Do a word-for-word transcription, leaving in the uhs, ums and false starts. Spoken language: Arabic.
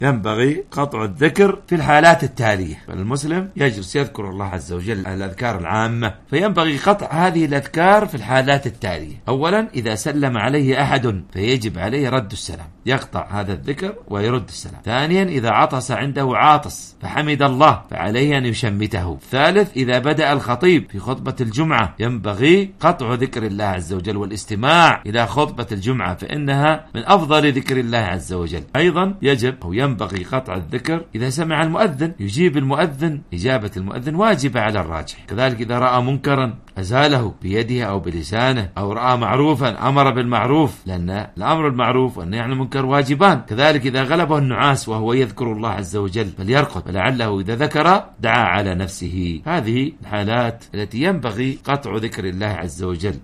ينبغي قطع الذكر في الحالات التالية. فالمسلم يجلس يذكر الله عز وجل الأذكار العامة، فينبغي قطع هذه الأذكار في الحالات التالية. أولا إذا سلم عليه أحد فيجب عليه رد السلام، يقطع هذا الذكر ويرد السلام. ثانيا إذا عطس عنده عاطس فحمد الله فعليه أن يشمته. ثالث إذا بدأ الخطيب في خطبة الجمعة ينبغي قطع ذكر الله عز وجل والاستماع إلى خطبة الجمعة، فإنها من أفضل ذكر الله عز وجل. أيضا يجب أو ينبغي قطع الذكر إذا سمع المؤذن، يجيب المؤذن، إجابة المؤذن واجبة على الراجح. كذلك إذا رأى منكرا أزاله بيده أو بلسانه، أو رأى معروفا أمر بالمعروف، لأن الأمر بالمعروف والنهي عن المنكر واجبان. كذلك إذا غلبه النعاس وهو يذكر الله عز وجل فليرقد، فلعله إذا ذكر دعا على نفسه. هذه الحالات التي ينبغي قطع ذكر الله عز وجل.